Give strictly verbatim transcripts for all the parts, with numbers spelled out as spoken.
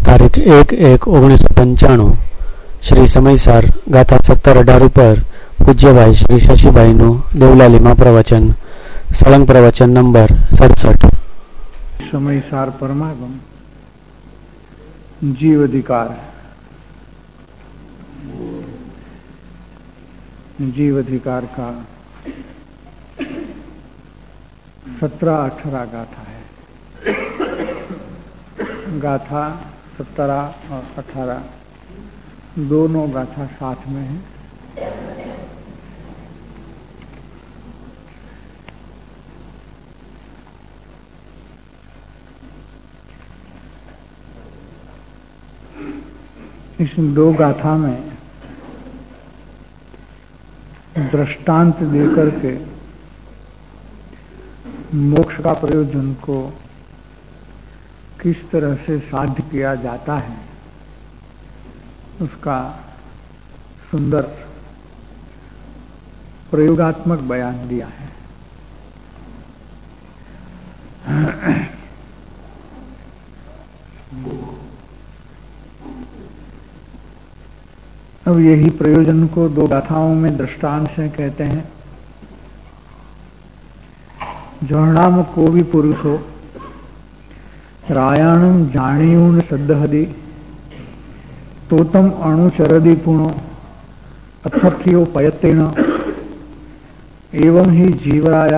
તારીખ એક એક ઓગણીસો પંચાણું શ્રી સમયસાર ગાથા સત્તર અઢાર ઉપર પૂજ્યભાઈ શ્રી શશીભાઈનું દેવલાલીમાં પ્રવચન સળંગ પ્રવચન નંબર સડસઠ. समयसार परमागम जीव अधिकार. जीव अधिकार का सत्रह अठारह गाथा है. गाथा सत्रह और अठारह दोनों गाथा साथ में है. इस दो गाथा में दृष्टांत देकर के मोक्ष का प्रयोजन को किस तरह से साध्य किया जाता है उसका सुंदर प्रयोगात्मक बयान दिया है. अब यही प्रयोजन को दो गाथाओं में दृष्टांत से कहते हैं. जहनाम को भी पुरुषो रायाणम जाणीयून सद्दहदि तोतम अणुचरदि पुणो अथर्थ्यो पयतेन एवं ही जीवराया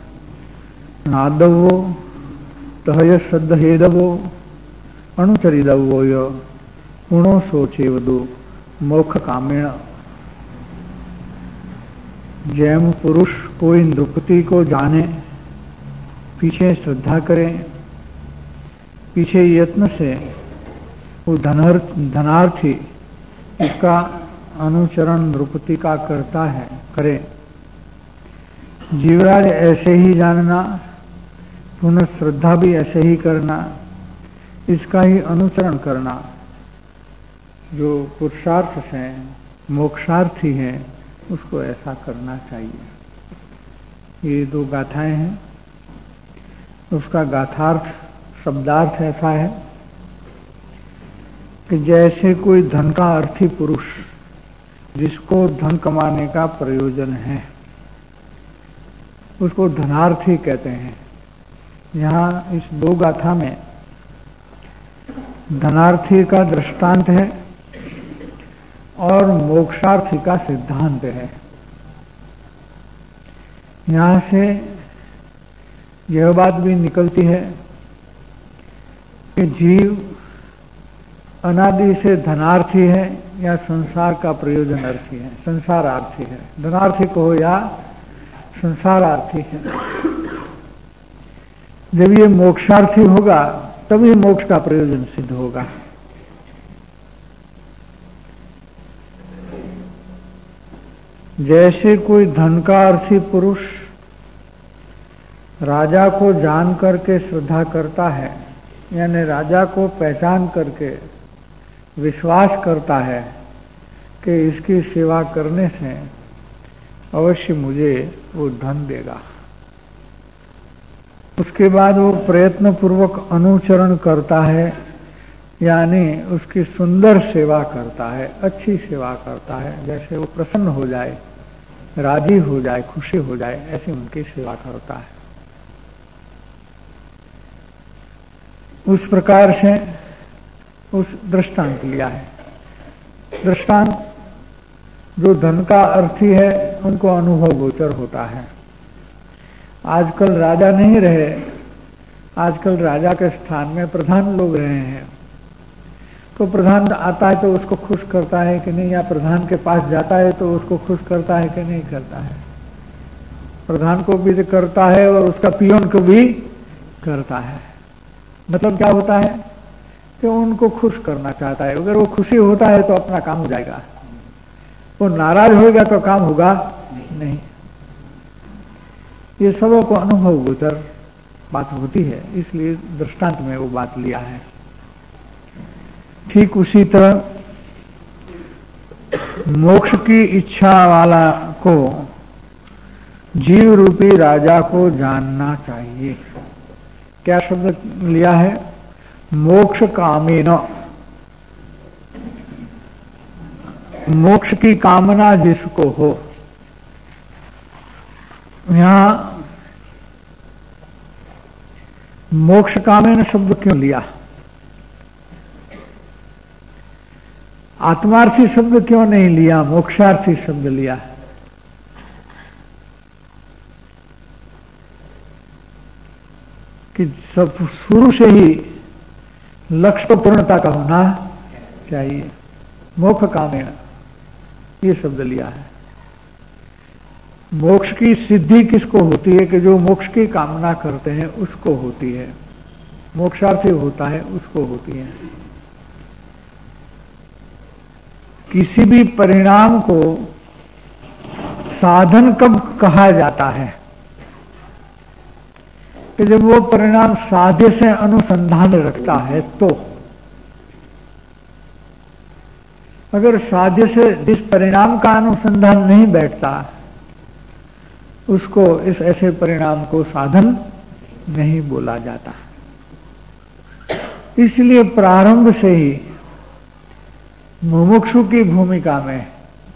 नादवो तहय सद्दहेदवो अणुचरिदवो य पुणो सोचेवदो मोक्ष कामेण. जैम पुरुष कोई नृपति को जाने, पीछे श्रद्धा करे, पीछे यत्न से वो धनार्थ धनार्थी इसका अनुचरण नृपति का करता है करे. जीवराज ऐसे ही जानना, पुनः श्रद्धा भी ऐसे ही करना, इसका ही अनुचरण करना. जो पुरुषार्थ से मोक्षार्थी है उसको ऐसा करना चाहिए. ये दो गाथाएं हैं. उसका गाथार्थ शब्दार्थ ऐसा है कि जैसे कोई धन का अर्थी पुरुष जिसको धन कमाने का प्रयोजन है उसको धनार्थी कहते हैं. यहाँ इस दो गाथा में धनार्थी का दृष्टांत है और मोक्षार्थी का सिद्धांत है. यहां से यह बात भी निकलती है कि जीव अनादि से धनार्थी है या संसार का प्रयोजनार्थी है, संसारार्थी है. धनार्थी को या संसारार्थी है. जब ये मोक्षार्थी होगा तभी मोक्ष का प्रयोजन सिद्ध होगा. जैसे कोई धन का अर्थी पुरुष राजा को जान करके श्रद्धा करता है, यानी राजा को पहचान करके विश्वास करता है कि इसकी सेवा करने से अवश्य मुझे वो धन देगा, उसके बाद वो प्रयत्न पूर्वक अनुचरण करता है, यानी उसकी सुंदर सेवा करता है, अच्छी सेवा करता है. जैसे वो प्रसन्न हो जाए, राजी हो जाए, खुशी हो जाए, ऐसी उनकी सेवा करता है. उस प्रकार से उस दृष्टांत लिया है. दृष्टांत जो धन का अर्थी है उनको अनुभव गोचर होता है. आजकल राजा नहीं रहे, आजकल राजा के स्थान में प्रधान लोग रहे हैं. तो प्रधान आता है तो उसको खुश करता है कि नहीं, या प्रधान के पास जाता है तो उसको खुश करता है कि नहीं करता है. प्रधान को भी करता है और उसका पियोन को भी करता है. मतलब क्या होता है कि उनको खुश करना चाहता है. अगर वो खुशी होता है तो अपना काम हो जाएगा, वो नाराज होगा तो काम होगा नहीं. ये सबों को अनुभव गोचर बात होती है, इसलिए दृष्टांत में वो बात लिया है. ठीक उसी तरह मोक्ष की इच्छा वाला को जीव रूपी राजा को जानना चाहिए. क्या शब्द लिया है? मोक्ष कामेन, मोक्ष की कामना जिसको हो। यहां मोक्ष कामेन शब्द क्यों लिया? आत्मार्थी शब्द क्यों नहीं लिया, मोक्षार्थी शब्द लिया? कि सब शुरू से ही लक्ष्य तो पूर्णता का होना चाहिए। मोक्ष कामेन ये शब्द लिया है। मोक्ष की सिद्धि किसको होती है? कि जो मोक्ष की कामना करते हैं उसको होती है। मोक्षार्थी होता है उसको होती है। किसी भी परिणाम को साधन कब कहा जाता है? कि जब वो परिणाम साध्य से अनुसंधान रखता है तो। अगर साध्य से जिस परिणाम का अनुसंधान नहीं बैठता उसको, इस ऐसे परिणाम को साधन नहीं बोला जाता। इसलिए प्रारंभ से ही मुमुक्षु की भूमिका में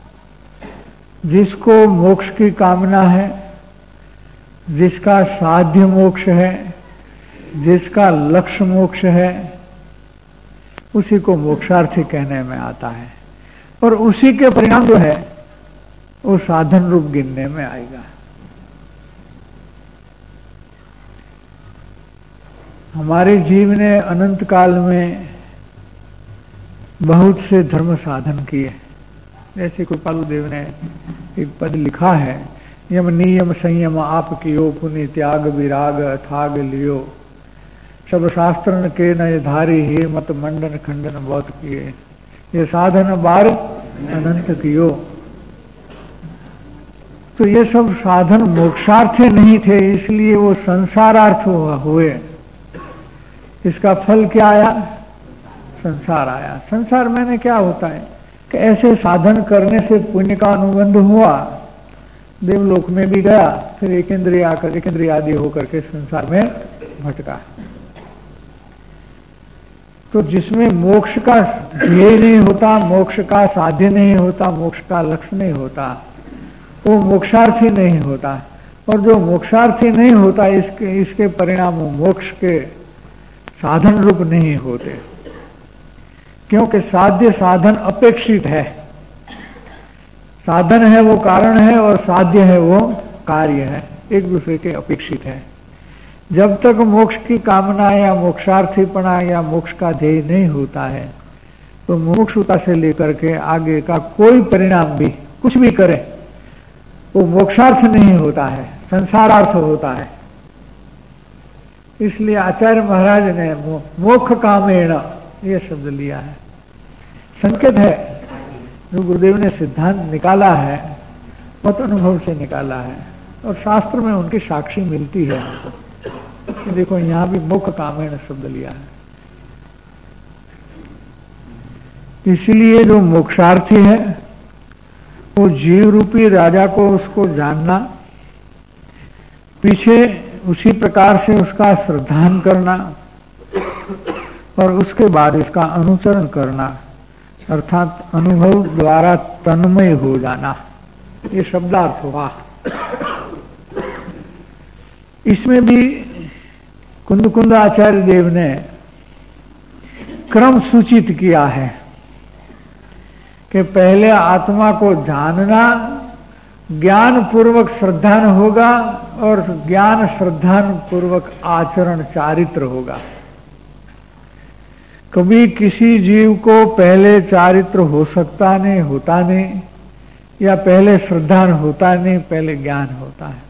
जिसको मोक्ष की कामना है, जिसका साध्य मोक्ष है, जिसका लक्ष्य मोक्ष है, उसी को मोक्षार्थी कहने में आता है। और उसी के परिणाम जो है वो साधन रूप गिनने में आएगा। हमारे जीव ने अनंत काल में बहुत से धर्म साधन किए। जैसे कृपालु देव ने एक पद लिखा है, यम नियम संयम आप कियो, पुण्य त्याग विराग अथाग लियो, सब शास्त्रन के नय धारी हे, मत मंडन खंडन बहुत किए, ये साधन बार अनंत कियो। तो ये सब साधन मोक्षार्थ नहीं थे, इसलिए वो संसारार्थ हुए। इसका फल क्या आया? संसार आया। संसार मैंने क्या होता है कि ऐसे साधन करने से पुण्य का अनुबंध हुआ, देवलोक में भी गया, फिर एक इंद्रिय आकर एक इंद्रिय आदि होकर के संसार में भटका। तो जिसमें मोक्ष का ध्येय नहीं होता, मोक्ष का साध्य नहीं होता, मोक्ष का लक्ष्य नहीं होता, वो मोक्षार्थी नहीं होता। और जो मोक्षार्थी नहीं होता, इसके इसके परिणाम मोक्ष के साधन रूप नहीं होते। क्योंकि साध्य साधन अपेक्षित है। साधन है वो कारण है और साध्य है वो कार्य है, एक दूसरे के अपेक्षित है। जब तक मोक्ष की कामना या मोक्षार्थीपना या मोक्ष का ध्येय नहीं होता है तो मुमुक्षुता से लेकर के आगे का कोई परिणाम भी कुछ भी करे वो मोक्षार्थ नहीं होता है, संसारार्थ होता है। इसलिए आचार्य महाराज ने मोक्ष कामेण ये शब्द लिया है। संकेत है जो गुरुदेव ने सिद्धांत निकाला है, मत अनुभव से निकाला है और शास्त्र में उनकी साक्षी मिलती है हमको। देखो यहां भी मोक्ष कामेण शब्द लिया है। इसलिए जो मोक्षार्थी है वो जीव रूपी राजा को उसको जानना, पीछे उसी प्रकार से उसका श्रद्धान करना और उसके बाद इसका अनुसरण करना, अर्थात अनुभव द्वारा तन्मय हो जाना, ये शब्दार्थ हुआ। इसमें भी कुंद कुंद आचार्य देव ने क्रम सूचित किया है कि पहले आत्मा को जानना, ज्ञान पूर्वक श्रद्धान होगा और ज्ञान श्रद्धान पूर्वक आचरण चारित्र होगा। कभी किसी जीव को पहले चारित्र हो सकता नहीं, होता नहीं, या पहले श्रद्धान होता नहीं, पहले ज्ञान होता है।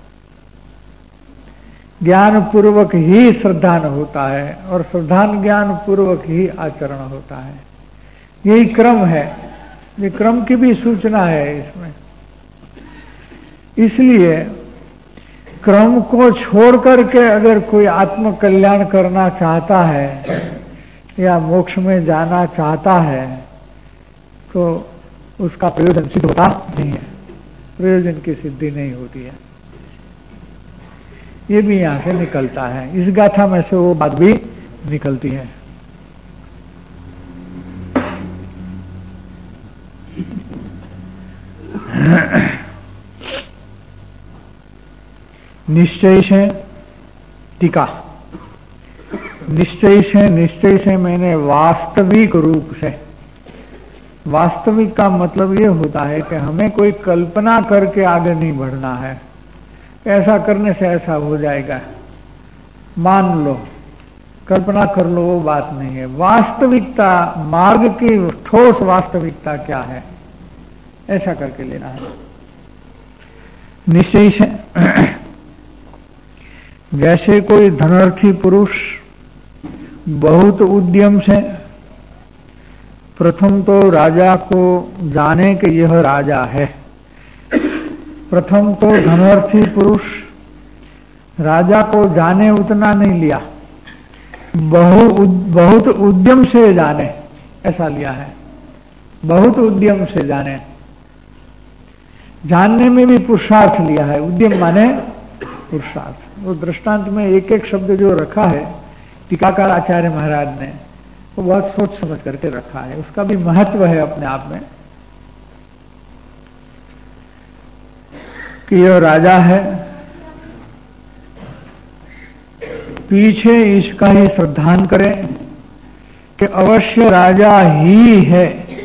ज्ञान पूर्वक ही श्रद्धान होता है और श्रद्धान ज्ञान पूर्वक ही आचरण होता है। यही क्रम है, ये क्रम की भी सूचना है इसमें। इसलिए क्रम को छोड़ करके अगर कोई आत्म कल्याण करना चाहता है या मोक्ष में जाना चाहता है तो उसका प्रयोजन सिद्ध होता नहीं है, प्रयोजन की सिद्धि नहीं होती है। ये भी यहां से निकलता है, इस गाथा में से वो बात भी निकलती है। निश्चय से टीका, निश्चय से, निश्चय से मैंने वास्तविक रूप से। वास्तविक का मतलब ये होता है कि हमें कोई कल्पना करके आगे नहीं बढ़ना है, ऐसा करने से ऐसा हो जाएगा, मान लो, कल्पना कर लो, वो बात नहीं है। वास्तविकता, मार्ग की ठोस वास्तविकता क्या है, ऐसा करके लेना है। निश्चय से जैसे कोई धनार्थी पुरुष बहुत उद्यम से प्रथम तो राजा को जाने कि यह राजा है। प्रथम तो धनार्थी पुरुष राजा को जाने उतना नहीं लिया, बहु बहुत उद्यम से जाने ऐसा लिया है। बहुत उद्यम से जाने, जानने में भी पुरुषार्थ लिया है। उद्यम माने पुरुषार्थ। वो दृष्टांत में एक एक शब्द जो रखा है टीकाकार आचार्य महाराज ने, वो बहुत सोच समझ करके रखा है, उसका भी महत्व है अपने आप में कि यह राजा है, पीछे इसका ही श्रद्धान करें कि अवश्य राजा ही है,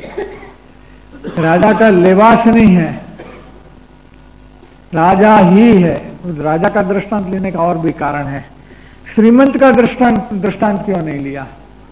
राजा का लिबास नहीं है, राजा ही है। राजा का दृष्टांत लेने का और भी कारण है। श्रीमंत का दृष्टांत दृष्टांत क्यों नहीं लिया?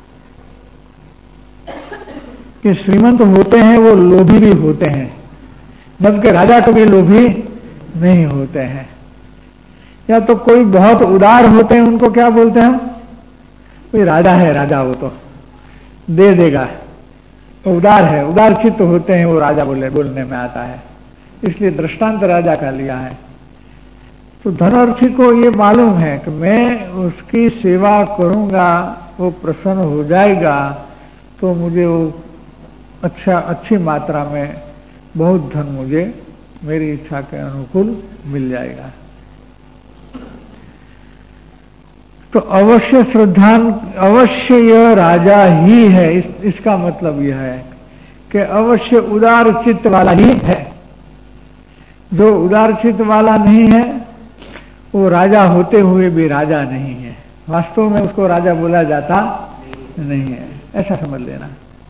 कि श्रीमंत होते हैं वो लोभी भी होते हैं, जबकि राजा कभी लोभी नहीं होते हैं। या तो कोई बहुत उदार होते हैं, उनको क्या बोलते हैं? कोई राजा है, राजा वो तो दे देगा, तो उदार है, उदार चित्त होते हैं, वो राजा बोले बोलने में आता है। इसलिए दृष्टांत राजा का लिया है। तो धनार्थी को ये मालूम है कि मैं उसकी सेवा करूंगा, वो प्रसन्न हो जाएगा, तो मुझे वो अच्छा अच्छी मात्रा में बहुत धन मुझे मेरी इच्छा के अनुकूल मिल जाएगा। तो अवश्य श्रद्धान, अवश्य यह राजा ही है। इस, इसका मतलब यह है कि अवश्य उदार चित्त वाला ही है। जो उदार चित्त वाला नहीं है वो राजा होते हुए भी राजा नहीं है, वास्तव में उसको राजा बोला जाता नहीं है, ऐसा समझ लेना।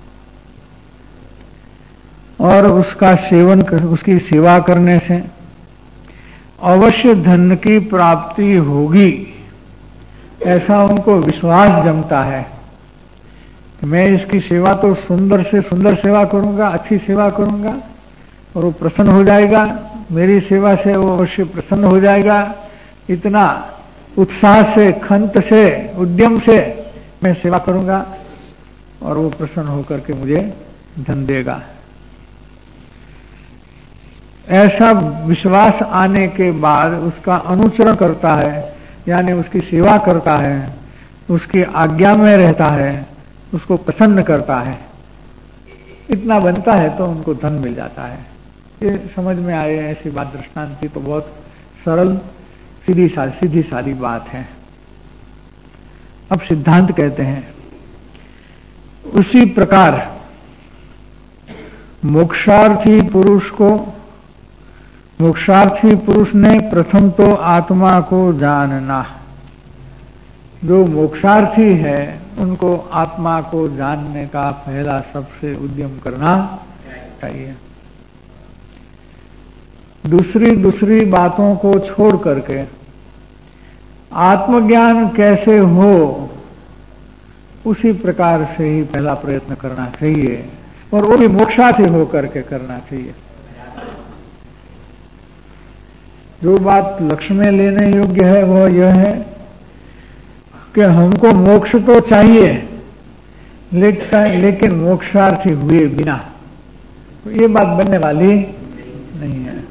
और उसका सेवन कर, उसकी सेवा करने से अवश्य धन की प्राप्ति होगी, ऐसा उनको विश्वास जमता है। मैं इसकी सेवा तो सुंदर से सुंदर सेवा करूंगा, अच्छी सेवा करूंगा और वो प्रसन्न हो जाएगा, मेरी सेवा से वो अवश्य प्रसन्न हो जाएगा। इतना उत्साह से, खंत से, उद्यम से मैं सेवा करूंगा और वो प्रसन्न होकर के मुझे धन देगा। ऐसा विश्वास आने के बाद उसका अनुचरण करता है, यानी उसकी सेवा करता है, उसकी आज्ञा में रहता है, उसको प्रसन्न करता है। इतना बनता है तो उनको धन मिल जाता है। ये समझ में आए ऐसी बात दृष्टांत की तो बहुत सरल सीधी सादी सीधी सादी बात है। अब सिद्धांत कहते हैं उसी प्रकार मोक्षार्थी पुरुष को, मोक्षार्थी पुरुष ने प्रथम तो आत्मा को जानना। जो मोक्षार्थी है उनको आत्मा को जानने का पहला सबसे उद्यम करना चाहिए। दूसरी दूसरी बातों को छोड़ करके आत्मज्ञान कैसे हो उसी प्रकार से ही पहला प्रयत्न करना चाहिए, और वो भी मोक्षार्थी होकर के करना चाहिए। जो बात लक्ष्य में लेने योग्य है वह यह है कि हमको मोक्ष तो चाहिए, लेकिन लेकिन मोक्षार्थी हुए बिना तो ये बात बनने वाली नहीं है।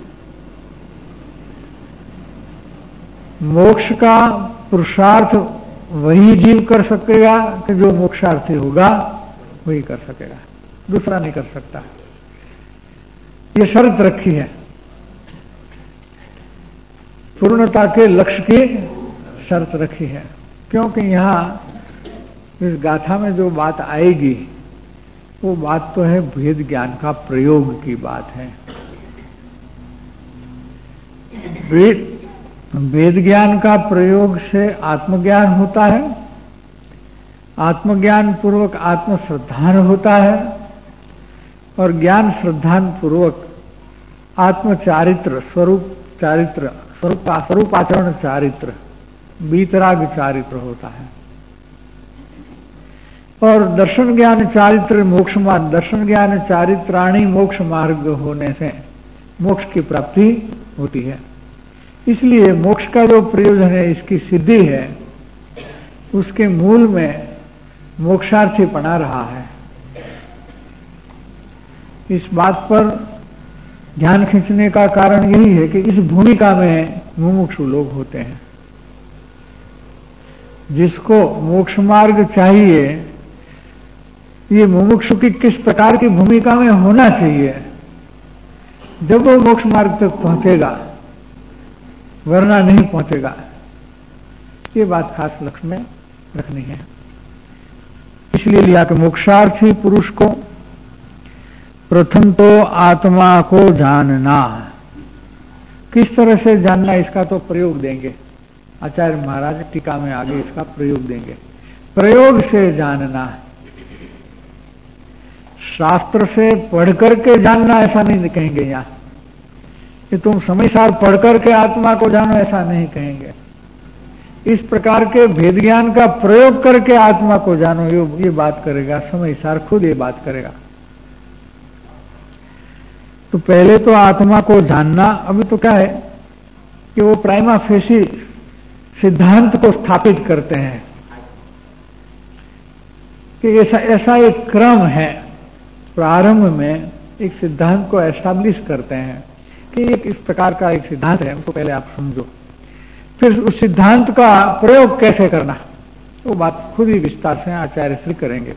मोक्ष का पुरुषार्थ वही जीव कर सकेगा कि जो मोक्षार्थी होगा वही कर सकेगा, दूसरा नहीं कर सकता। ये शर्त रखी है पूर्णता के लक्ष्य की शर्त रखी है, क्योंकि यहां इस गाथा में जो बात आएगी वो बात तो है भेद ज्ञान का प्रयोग की बात है। वेद वेद ज्ञान का प्रयोग से आत्मज्ञान होता है, आत्मज्ञान पूर्वक आत्मश्रद्धान होता है, और ज्ञान श्रद्धान पूर्वक आत्मचारित्र स्वरूप चारित्र स्वरूप स्वरूप आचरण चारित्र बीतराग चारित्र होता है। और दर्शन ज्ञान चारित्र मोक्ष मार्ग, दर्शन ज्ञान चारित्राणी मोक्ष मार्ग होने से मोक्ष की प्राप्ति होती है। इसलिए मोक्ष का जो प्रयोजन है, इसकी सिद्धि है, उसके मूल में मोक्षार्थी पना रहा है। इस बात पर ध्यान खींचने का कारण यही है कि इस भूमिका में मुमुक्षु लोग होते हैं। जिसको मोक्ष मार्ग चाहिए, ये मुमुक्षु की किस प्रकार की भूमिका में होना चाहिए, जब वो मोक्ष मार्ग तक पहुंचेगा, वरना नहीं पहुंचेगा। ये बात खास लक्ष्य में रखनी है। इसलिए लिया कि मोक्षार्थी पुरुष को प्रथम तो आत्मा को जानना। किस तरह से जानना, इसका तो प्रयोग देंगे आचार्य महाराज टीका में, आगे इसका प्रयोग देंगे। प्रयोग से जानना, शास्त्र से पढ़ करके जानना ऐसा नहीं कहेंगे यहां कि तुम समय सार पढ़ करके आत्मा को जानो, ऐसा नहीं कहेंगे। इस प्रकार के भेद ज्ञान का प्रयोग करके आत्मा को जानो, ये, ये बात करेगा समय सार, खुद ये बात करेगा। तो पहले तो आत्मा को जानना, अभी तो क्या है कि वो प्राइमा फेसी सिद्धांत को स्थापित करते हैं कि ऐसा ऐसा एक क्रम है, प्रारंभ में एक सिद्धांत को एस्टैब्लिश करते हैं कि एक इस प्रकार का एक सिद्धांत है, उसको पहले आप समझो, फिर उस सिद्धांत का प्रयोग कैसे करना, वो बात खुद ही विस्तार से आचार्य श्री करेंगे।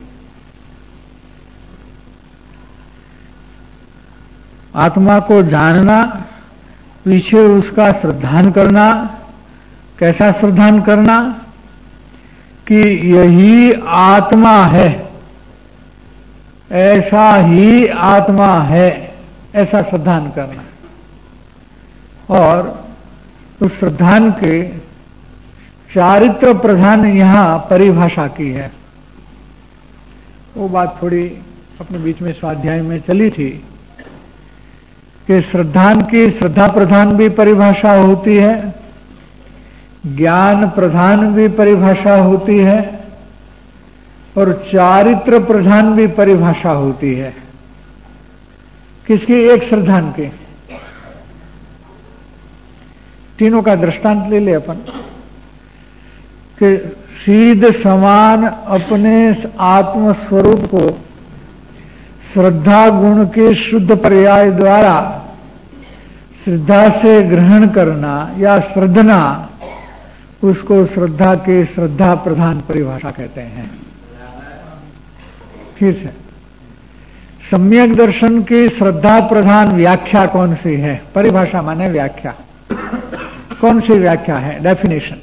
आत्मा को जानना, पीछे उसका श्रद्धान करना। कैसा श्रद्धान करना कि यही आत्मा है, ऐसा ही आत्मा है, ऐसा श्रद्धान करना। और उस श्रद्धान के चारित्र प्रधान यहां परिभाषा की है। वो बात थोड़ी अपने बीच में स्वाध्याय में चली थी कि श्रद्धान की श्रद्धा प्रधान भी परिभाषा होती है, ज्ञान प्रधान भी परिभाषा होती है, और चारित्र प्रधान भी परिभाषा होती है। किसकी? एक श्रद्धान की। तीनों का दृष्टांत ले ले अपन कि सीध समान अपने आत्म स्वरूप को श्रद्धा गुण के शुद्ध पर्याय द्वारा श्रद्धा से ग्रहण करना या श्रद्धना, उसको श्रद्धा के श्रद्धा प्रधान परिभाषा कहते हैं। फिर से सम्यक दर्शन की श्रद्धा प्रधान व्याख्या कौन सी है? परिभाषा माने व्याख्या। कौन सी व्याख्या है? डेफिनेशन।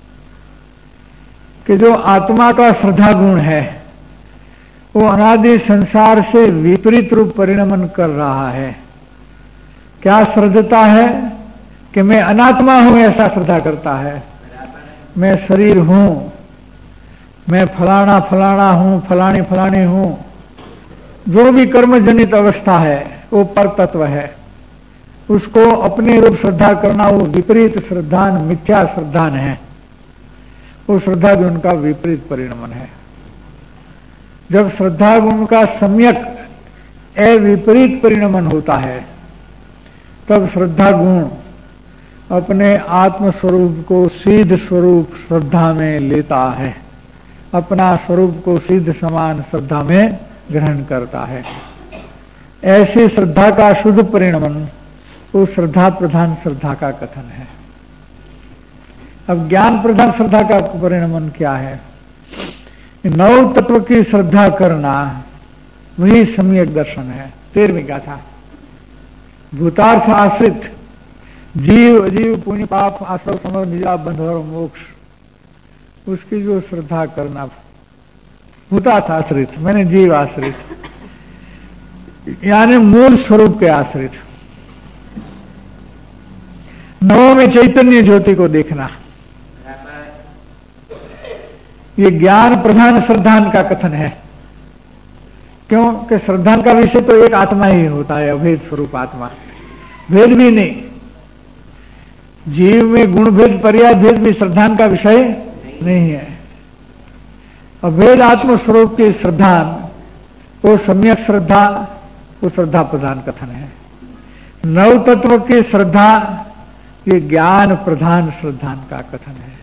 कि जो आत्मा का श्रद्धा गुण है वो अनादि संसार से विपरीत रूप परिणमन कर रहा है। क्या श्रद्धता है? कि मैं अनात्मा हूं, ऐसा श्रद्धा करता है। मैं शरीर हूं, मैं फलाना फलाना हूं, फलानी फलानी हूं। जो भी कर्म जनित अवस्था है वो पर तत्व है, उसको अपने रूप श्रद्धा करना वो विपरीत श्रद्धान, मिथ्या श्रद्धान है। वो श्रद्धा गुण का विपरीत परिणमन है। जब श्रद्धा गुण का सम्यक अविपरीत परिणमन होता है तब श्रद्धा गुण अपने आत्म स्वरूप को सिद्ध स्वरूप श्रद्धा में लेता है, अपना स्वरूप को सिद्ध समान श्रद्धा में ग्रहण करता है। ऐसी श्रद्धा का शुद्ध परिणमन वो श्रद्धा प्रधान श्रद्धा का कथन है। अब ज्ञान प्रधान श्रद्धा का परिणमन क्या है? नव तत्व की श्रद्धा करना वही सम्यक दर्शन है। तेरहवीं गाथा। भूतार्थ आश्रित जीव जीव पुण्य पाप आश्रव समझ निजा बंध और मोक्ष, उसकी जो श्रद्धा करना। भूतार्थ आश्रित मैंने जीव आश्रित, यानी मूल स्वरूप के आश्रित। नवों में चैतन्य ज्योति को देखना। ये ज्ञान प्रधान श्रद्धान का कथन है। क्यों कि श्रद्धान का विषय तो एक आत्मा ही होता है, अभेद स्वरूप आत्मा, भेद भी नहीं। जीव में गुण भेद पर्याय भेद भी श्रद्धान का विषय नहीं है। अभेद आत्म स्वरूप की श्रद्धान, वो सम्यक श्रद्धा, वो श्रद्धा प्रधान कथन है। नव तत्व की श्रद्धा, ये ज्ञान प्रधान श्रद्धान का कथन है।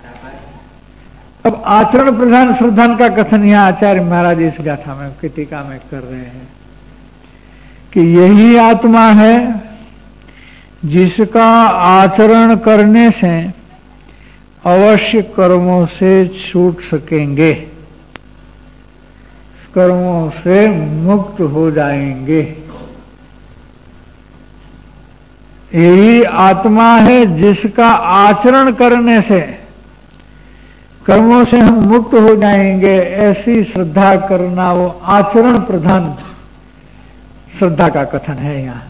अब आचरण प्रधान श्रद्धान का कथन यहां आचार्य महाराज इस गाथा में की टीका में कर रहे हैं कि यही आत्मा है जिसका आचरण करने से अवश्य कर्मों से छूट सकेंगे, कर्मों से मुक्त हो जाएंगे। यही आत्मा है जिसका आचरण करने से कर्मों से हम मुक्त हो जाएंगे, ऐसी श्रद्धा करना वो आचरण प्रधान श्रद्धा का कथन है। यहाँ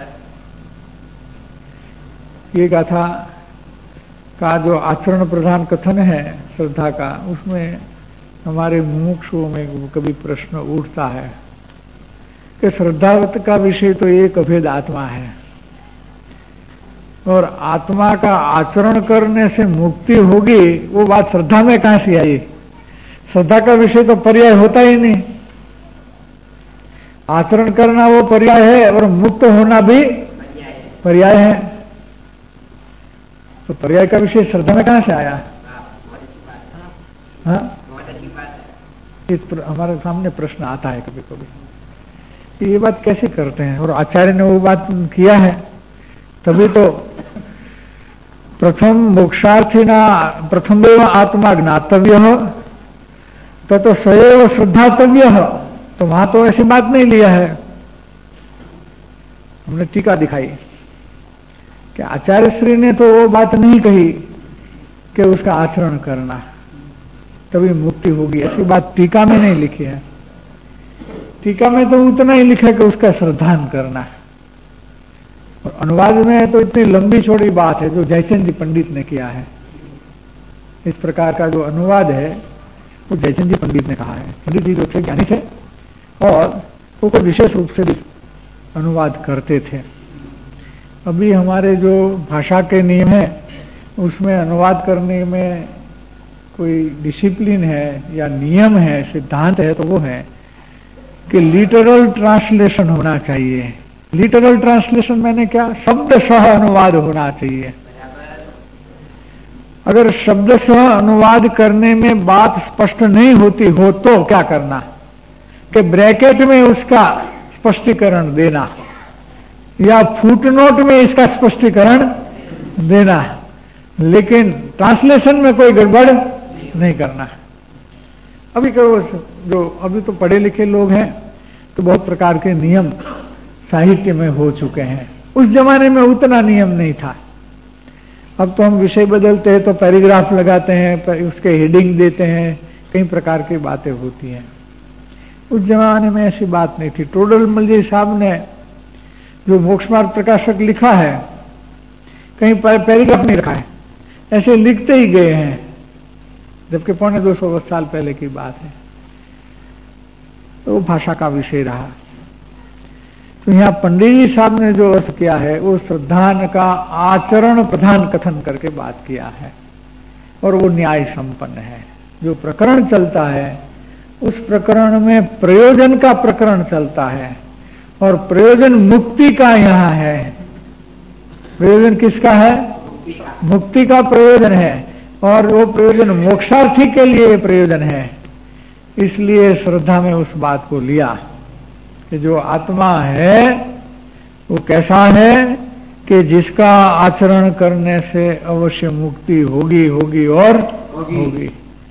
ये गाथा का जो आचरण प्रधान कथन है श्रद्धा का, उसमें हमारे मुमुक्षुओं में कभी प्रश्न उठता है कि श्रद्धावत का विषय तो एक अभेद आत्मा है और आत्मा का आचरण करने से मुक्ति होगी, वो बात श्रद्धा में कहां से आई? श्रद्धा का विषय तो पर्याय होता ही नहीं। आचरण करना वो पर्याय है और मुक्त होना भी पर्याय है। तो पर्याय का विषय श्रद्धा में कहां से आया? हाँ, हमारे सामने प्रश्न आता है कभी कभी, ये बात कैसे करते हैं? और आचार्य ने वो बात किया है, तभी तो प्रथम मोक्षार्थिना प्रथम देव आत्मा ज्ञातव्य हो तो, तो सदैव श्रद्धातव्य हो। तो वहां तो ऐसी बात नहीं लिया है। हमने टीका दिखाई कि आचार्य श्री ने तो वो बात नहीं कही कि उसका आचरण करना तभी मुक्ति होगी, ऐसी बात टीका में नहीं लिखी है। टीका में तो उतना ही लिखा कि उसका श्रद्धान करना है। और अनुवाद में तो इतनी लंबी चौड़ी बात है जो जयचंद जी पंडित ने किया है। इस प्रकार का जो अनुवाद है वो जयचंद जी पंडित ने कहा है। पंडित जी जो ज्ञानी थे और वो को विशेष रूप से भी अनुवाद करते थे। अभी हमारे जो भाषा के नियम है उसमें अनुवाद करने में कोई डिसिप्लिन है या नियम है, सिद्धांत है, तो वो है कि लिटरल ट्रांसलेशन होना चाहिए। लिटरल ट्रांसलेशन मैंने क्या, शब्द सह अनुवाद होना चाहिए। अगर शब्द सह अनुवाद करने में बात स्पष्ट नहीं होती हो तो क्या करना कि ब्रैकेट में उसका स्पष्टीकरण देना या फुटनोट में इसका स्पष्टीकरण देना, लेकिन ट्रांसलेशन में कोई गड़बड़ नहीं करना। अभी जो अभी तो पढ़े लिखे लोग हैं तो बहुत प्रकार के नियम साहित्य में हो चुके हैं। उस जमाने में उतना नियम नहीं था। अब तो हम विषय बदलते हैं तो पैराग्राफ लगाते हैं, उसके हेडिंग देते हैं, कई प्रकार की बातें होती हैं। उस जमाने में ऐसी बात नहीं थी। टोडरमल जी साहब ने जो मोक्ष मार्ग प्रकाशक लिखा है, कहीं पैराग्राफ नहीं रखा है, ऐसे लिखते ही गए हैं, जबकि पौने दो सौ साल पहले की बात है। तो वो भाषा का विषय रहा। तो यहाँ पंडित जी साहब ने जो अर्थ किया है वो श्रद्धान का आचरण प्रधान कथन करके बात किया है और वो न्याय संपन्न है। जो प्रकरण चलता है उस प्रकरण में प्रयोजन का प्रकरण चलता है और प्रयोजन मुक्ति का यहाँ है। प्रयोजन किसका है? मुक्ति का प्रयोजन है और वो प्रयोजन मोक्षार्थी के लिए प्रयोजन है। इसलिए श्रद्धा में उस बात को लिया कि जो आत्मा है वो कैसा है कि जिसका आचरण करने से अवश्य मुक्ति होगी होगी और होगी, होगी।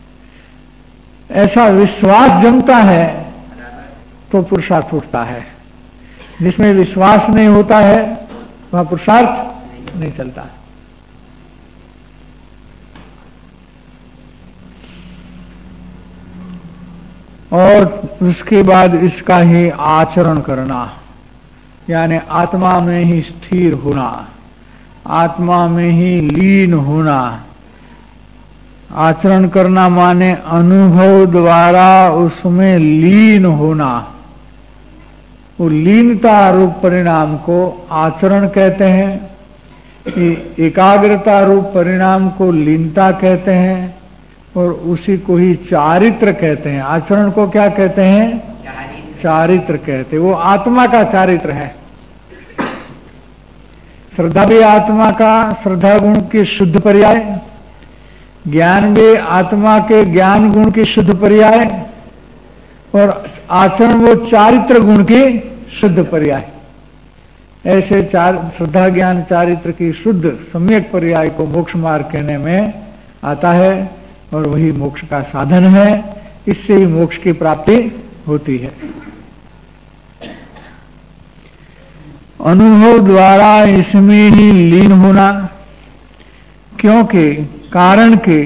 ऐसा विश्वास जमता है तो पुरुषार्थ उठता है। जिसमें विश्वास नहीं होता है वहां पुरुषार्थ नहीं चलता। और उसके बाद इसका ही आचरण करना, यानी आत्मा में ही स्थिर होना आत्मा में ही लीन होना। आचरण करना माने अनुभव द्वारा उसमें लीन होना। वो लीनता रूप परिणाम को आचरण कहते हैं, एकाग्रता रूप परिणाम को लीनता कहते हैं, और उसी को ही चारित्र कहते हैं। आचरण को क्या कहते हैं? चारित्र कहते हैं। वो आत्मा का चारित्र है। श्रद्धा भी आत्मा का श्रद्धा गुण की शुद्ध पर्याय, ज्ञान भी आत्मा के ज्ञान गुण की शुद्ध पर्याय, और आचरण वो चारित्र गुण की शुद्ध पर्याय। ऐसे चार श्रद्धा ज्ञान चारित्र की शुद्ध सम्यक पर्याय को मोक्ष मार्ग कहने में आता है, और वही मोक्ष का साधन है। इससे ही मोक्ष की प्राप्ति होती है। अनुभव द्वारा इसमें ही लीन होना, क्योंकि कारण के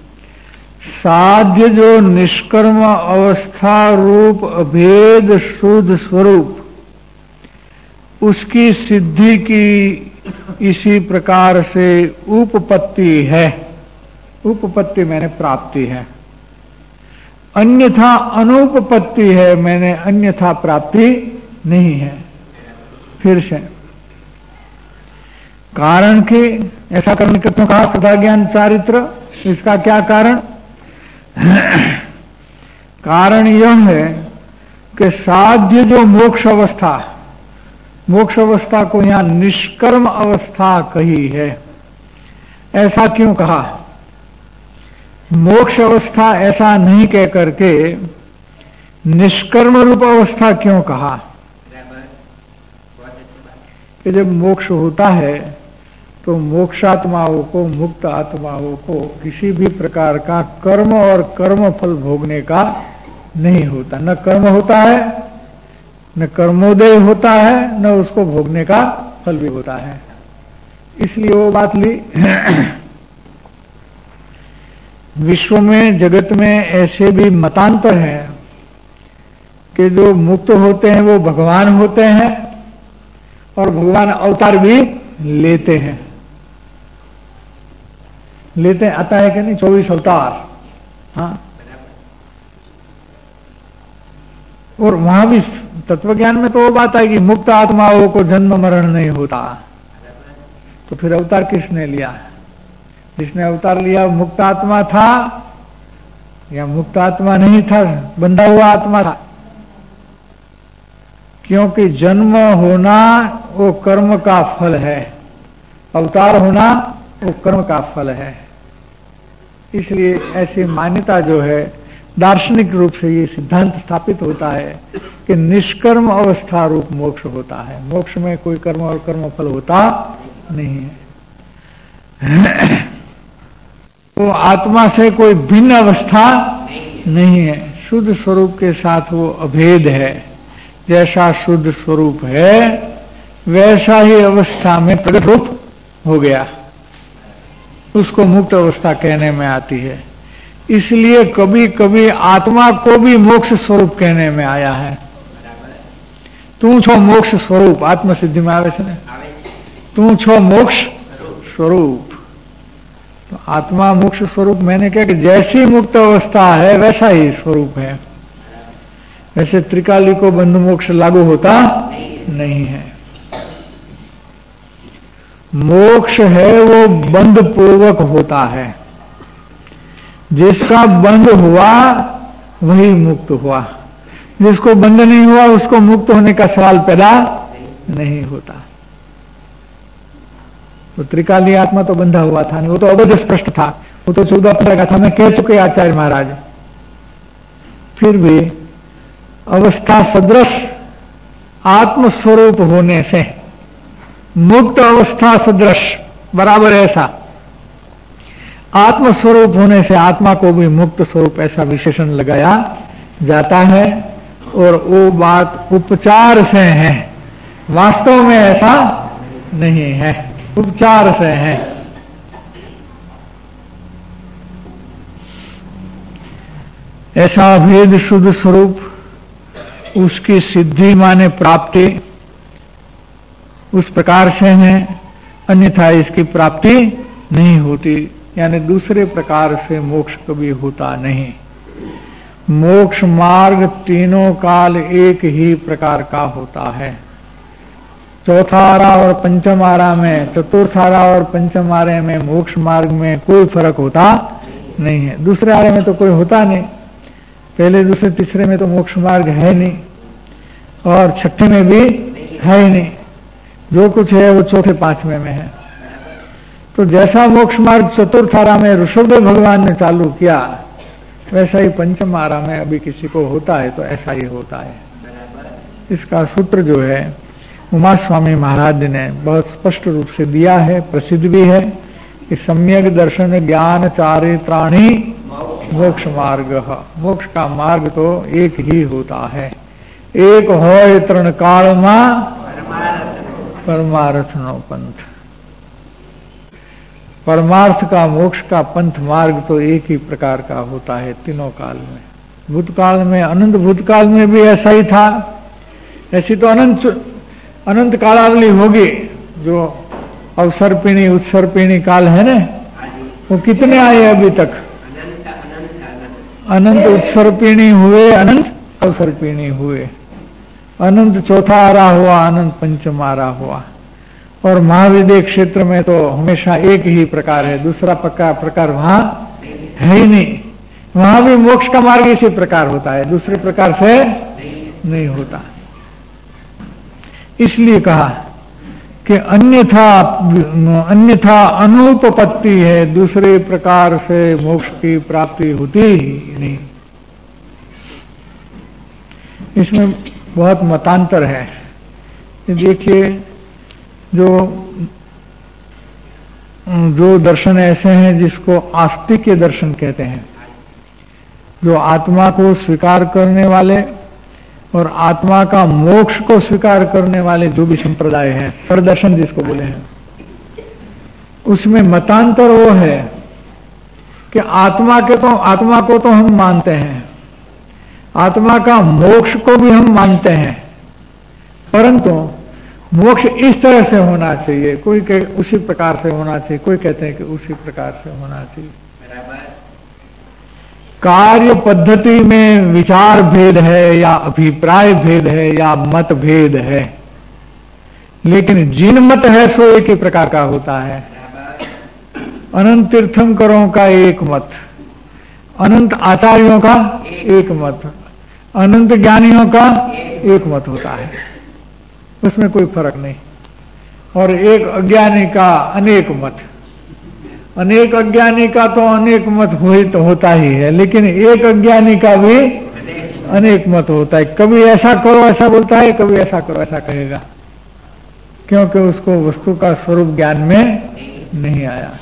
साध्य जो निष्कर्म अवस्था रूप अभेद शुद्ध स्वरूप, उसकी सिद्धि की इसी प्रकार से उपपत्ति है। उपपत्ति मैंने प्राप्ति है, अन्यथा अनुपपत्ति है, मैंने अन्यथा प्राप्ति नहीं है। फिर से कारण के ऐसा करने का क्यों कहा? श्रद्धा ज्ञान चारित्र, इसका क्या कारण? कारण यह है कि साध्य जो मोक्ष अवस्था, मोक्ष अवस्था को यहां निष्कर्म अवस्था कही है। ऐसा क्यों कहा? मोक्ष अवस्था ऐसा नहीं कह करके निष्कर्म रूप अवस्था क्यों कहा? कि जब मोक्ष होता है तो मोक्षात्माओं को, मुक्त आत्माओं को किसी भी प्रकार का कर्म और कर्म फल भोगने का नहीं होता। न कर्म होता है, न कर्मोदय होता है, न उसको भोगने का फल भी होता है। इसलिए वो बात ली। विश्व में, जगत में ऐसे भी मतांतर हैं कि जो मुक्त होते हैं वो भगवान होते हैं, और भगवान अवतार भी लेते हैं। लेते आता है कि नहीं? चौबीस अवतार। हाँ, और वहां भी तत्वज्ञान में तो वो बात आएगी, मुक्त आत्माओं को जन्म मरण नहीं होता। तो फिर अवतार किसने लिया? जिसने अवतार लिया मुक्त आत्मा था या मुक्त आत्मा नहीं था, बंधा हुआ आत्मा था? क्योंकि जन्म होना वो कर्म का फल है, अवतार होना वो कर्म का फल है। इसलिए ऐसी मान्यता जो है, दार्शनिक रूप से ये सिद्धांत स्थापित होता है कि निष्कर्म अवस्था रूप मोक्ष होता है। मोक्ष में कोई कर्म और कर्म फल होता नहीं है। वो आत्मा से कोई भिन्न अवस्था नहीं है, शुद्ध स्वरूप के साथ वो अभेद है। जैसा शुद्ध स्वरूप है वैसा ही अवस्था में प्रगट रूप हो गया, उसको मुक्त अवस्था कहने में आती है। इसलिए कभी कभी आत्मा को भी मोक्ष स्वरूप कहने में आया है। तू छो मोक्ष स्वरूप, आत्म सिद्धि में आवे छे, तू छो मोक्ष स्वरूप। तो आत्मा मोक्ष स्वरूप मैंने कहा कि जैसी मुक्त अवस्था है वैसा ही स्वरूप है। वैसे त्रिकाली को बंध मोक्ष लागू होता नहीं है। मोक्ष है वो बंध पूर्वक होता है। जिसका बंध हुआ वही मुक्त हुआ, जिसको बंध नहीं हुआ उसको मुक्त होने का सवाल पैदा नहीं होता। तो त्रिकाली आत्मा तो बंधा हुआ था नहीं, वो तो अवध स्पष्ट था, वो तो चौदह पंद्रह गाथा में कह चुके आचार्य महाराज। फिर भी अवस्था सदृश आत्मस्वरूप होने से, मुक्त अवस्था सदृश बराबर ऐसा आत्मस्वरूप होने से आत्मा को भी मुक्त स्वरूप ऐसा विशेषण लगाया जाता है। और वो बात उपचार से है, वास्तव में ऐसा नहीं है, उपचार से है। ऐसा भेद शुद्ध स्वरूप, उसकी सिद्धि माने प्राप्ति, उस प्रकार से है। अन्यथा इसकी प्राप्ति नहीं होती, यानी दूसरे प्रकार से मोक्ष कभी होता नहीं। मोक्ष मार्ग तीनों काल एक ही प्रकार का होता है। चौथा आरा और पंचम आरा में, चतुर्थ आरा और पंचम आरे में मोक्ष मार्ग में कोई फर्क होता नहीं है। दूसरे आरे में तो कोई होता नहीं, पहले दूसरे तीसरे में तो मोक्ष मार्ग है नहीं, और छठे में भी है ही नहीं। जो कुछ है वो चौथे पांचवें में है। तो जैसा मोक्ष मार्ग चतुर्थ आरा में ऋषभदेव भगवान ने चालू किया, वैसा ही पंचम आरा में अभी किसी को होता है तो ऐसा ही होता है। इसका सूत्र जो है उमा स्वामी महाराज ने बहुत स्पष्ट रूप से दिया है, प्रसिद्ध भी है कि सम्यक दर्शन ज्ञान चारित्राणी मोक्ष मार्ग। मोक्ष का मार्ग तो एक ही होता है। एक होय तृण काल मा परमार्थ नो पंथ। परमार्थ का मोक्ष का पंथ मार्ग तो एक ही प्रकार का होता है तीनों काल में। भूतकाल में, अनंत भूतकाल में भी ऐसा ही था। ऐसी तो अनंत अनंत कालावली होगी। जो अवसर्पिणी उत्सर्पिणी काल है ना, वो कितने आए अभी तक? अनंत उत्सर्पिणी हुए, अनंत अवसर्पिणी हुए, अनंत चौथा आरा हुआ, अनंत पंचम आरा हुआ। और महाविद्य क्षेत्र में तो हमेशा एक ही प्रकार है, दूसरा प्रकार प्रकार वहां है ही नहीं। वहां भी मोक्ष का मार्ग इसी प्रकार होता है, दूसरे प्रकार से नहीं होता। इसलिए कहा कि अन्यथा अन्यथा अनुपपत्ति है, दूसरे प्रकार से मोक्ष की प्राप्ति होती ही नहीं। इसमें बहुत मतांतर है। देखिए, जो जो दर्शन ऐसे हैं जिसको आस्तिक्य दर्शन कहते हैं, जो आत्मा को स्वीकार करने वाले और आत्मा का मोक्ष को स्वीकार करने वाले जो भी संप्रदाय हैं, परदर्शन जिसको बोले हैं, उसमें मतांतर वो है कि आत्मा के तो आत्मा को तो हम मानते हैं, आत्मा का मोक्ष को भी हम मानते हैं, परंतु मोक्ष इस तरह से होना चाहिए, कोई कहे उसी प्रकार से होना चाहिए, कोई कहते हैं कि उसी प्रकार से होना चाहिए। कार्य पद्धति में विचार भेद है या अभिप्राय भेद है या मत भेद है, लेकिन जिन मत है सो एक ही प्रकार का होता है। अनंत तीर्थंकरों का एक मत, अनंत आचार्यों का एक मत, अनंत ज्ञानियों का एक मत होता है, उसमें कोई फर्क नहीं। और एक अज्ञानी का अनेक मत, अनेक अज्ञानी का तो अनेक मत हो ही तो होता ही है, लेकिन एक अज्ञानी का भी अनेक मत होता है। कभी ऐसा करो ऐसा बोलता है, कभी ऐसा करो ऐसा कहेगा, क्योंकि उसको वस्तु का स्वरूप ज्ञान में नहीं आया।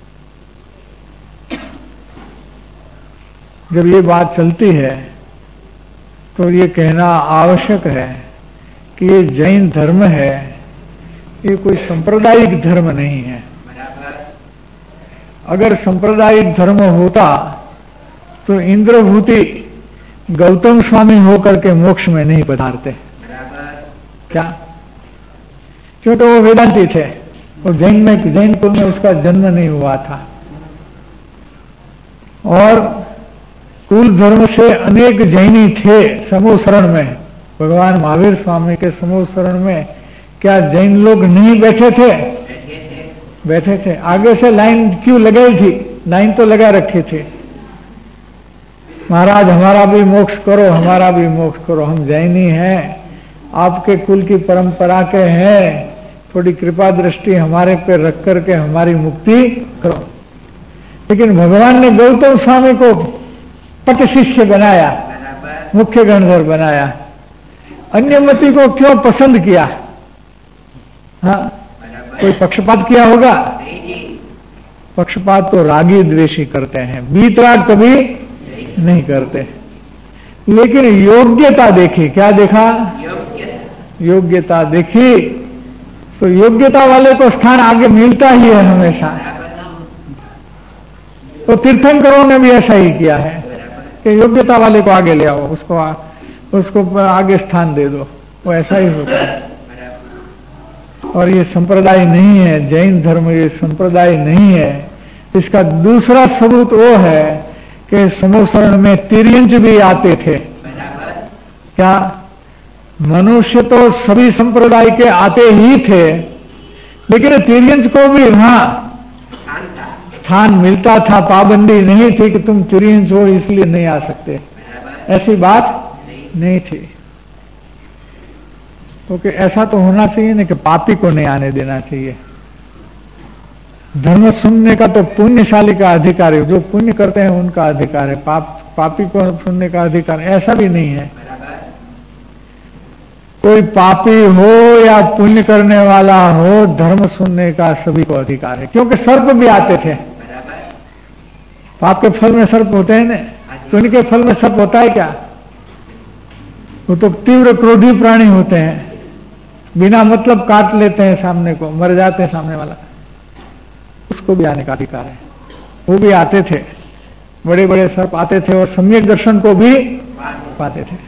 जब ये बात चलती है तो ये कहना आवश्यक है कि ये जैन धर्म है, ये कोई सांप्रदायिक धर्म नहीं है। अगर सांप्रदायिक धर्म होता तो इंद्रभूति गौतम स्वामी होकर के मोक्ष में नहीं पधारते क्या? क्यों? तो वो वेदांती थे, और जैन में जैन कुल में उसका जन्म नहीं हुआ था। और कुल धर्म से अनेक जैनी थे समूह शरण में, भगवान महावीर स्वामी के समूह शरण में क्या जैन लोग नहीं बैठे थे? बैठे थे। आगे से लाइन क्यों लगाई थी? लाइन तो लगा रखी थी, महाराज हमारा भी मोक्ष करो, हमारा भी मोक्ष करो, हम जैनी हैं, आपके कुल की परंपरा के हैं, थोड़ी कृपा दृष्टि हमारे पे रख करके हमारी मुक्ति करो। लेकिन भगवान ने गौतम स्वामी को पट शिष्य बनाया, मुख्य गणधर बनाया, अन्यमति को क्यों पसंद किया? हाँ, कोई पक्षपात किया होगा? पक्षपात तो रागी द्वेषी करते हैं, बीतराग कभी नहीं करते। लेकिन योग्यता देखी, क्या देखा? योग्यता देखी, तो योग्यता वाले को स्थान आगे मिलता ही है हमेशा। तो तीर्थंकरों ने भी ऐसा ही किया है कि योग्यता वाले को आगे ले आओ, उसको उसको आगे स्थान दे दो, वो ऐसा ही होता है। और ये संप्रदाय नहीं है, जैन धर्म ये संप्रदाय नहीं है। इसका दूसरा सबूत वो है कि समोसरण में तिर्यंच भी आते थे। क्या मनुष्य तो सभी संप्रदाय के आते ही थे, लेकिन तिर्यंच को भी वहां स्थान मिलता था, पाबंदी नहीं थी कि तुम तिर्यंच हो इसलिए नहीं आ सकते, ऐसी बात नहीं थी। क्योंकि तो ऐसा तो होना चाहिए ना कि पापी को नहीं आने देना चाहिए। धर्म सुनने का तो पुण्यशाली का अधिकार है, जो पुण्य करते हैं उनका अधिकार है, पाप पापी को सुनने का अधिकार ऐसा भी नहीं है। कोई पापी हो या पुण्य करने वाला हो, धर्म सुनने का सभी को अधिकार है। क्योंकि सर्प भी आते थे, पाप के फल में सर्प होते हैं ना, पुण्य के फल में सर्प होता है क्या? वो तो तीव्र क्रोधी प्राणी होते हैं, बिना मतलब काट लेते हैं सामने को, मर जाते हैं सामने वाला, उसको भी आने का अधिकार है। वो भी आते थे, बड़े बड़े सर्प आते थे और सम्यक दर्शन को भी पाते थे।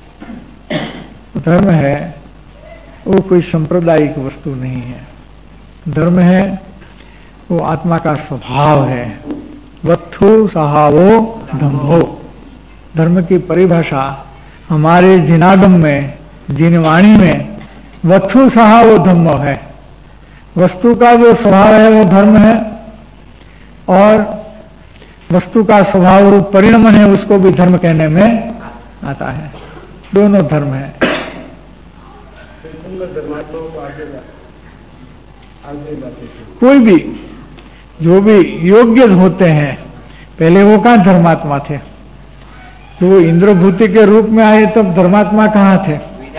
धर्म है वो कोई सांप्रदायिक वस्तु नहीं है, धर्म है वो आत्मा का स्वभाव है। वत्थु सहावो धम्मो, धर्म की परिभाषा हमारे जिनागम में, जिनवाणी में वत्थु सहावो धम्मो है। वस्तु का जो स्वभाव है वो धर्म है, और वस्तु का स्वभाव रूप परिणमन है उसको भी धर्म कहने में आता है। दोनों धर्म है। कोई भी जो भी योग्य होते हैं, पहले वो कहाँ धर्मात्मा थे? तो वो इंद्रभूति के रूप में आए तब धर्मात्मा कहाँ थे?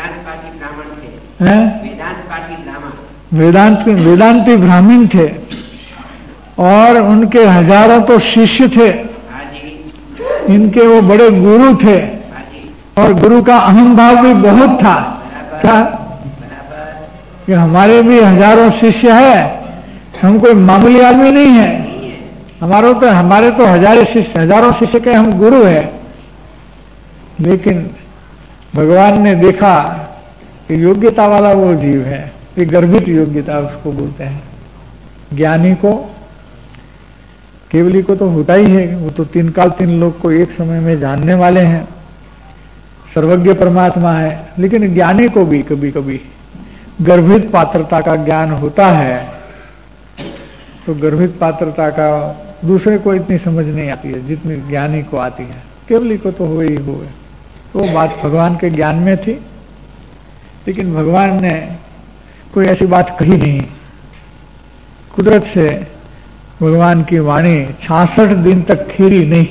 वेदांत वेदांती ब्राह्मण थे, और उनके हजारों तो शिष्य थे, इनके वो बड़े गुरु थे, और गुरु का अहम भाव भी बहुत था। क्या कि हमारे भी हजारों शिष्य है, हम कोई मामूली आदमी नहीं है, हमारे तो हमारे तो हजारों शिष्य हजारों शिष्य के हम गुरु है। लेकिन भगवान ने देखा कि योग्यता वाला वो जीव है, ये गर्भित योग्यता उसको बोलते हैं। ज्ञानी को, केवली को तो होता ही है, वो तो तीन काल तीन लोग को एक समय में जानने वाले हैं, सर्वज्ञ परमात्मा है। लेकिन ज्ञानी को भी कभी कभी गर्भित पात्रता का ज्ञान होता है, तो गर्भित पात्रता का दूसरे को इतनी समझ नहीं आती है जितनी ज्ञानी को आती है। केवली को तो हो ही हो, वो बात भगवान के ज्ञान में थी, लेकिन भगवान ने कोई ऐसी बात कही नहीं। कुदरत से भगवान की वाणी छियासठ दिन तक खीरी नहीं।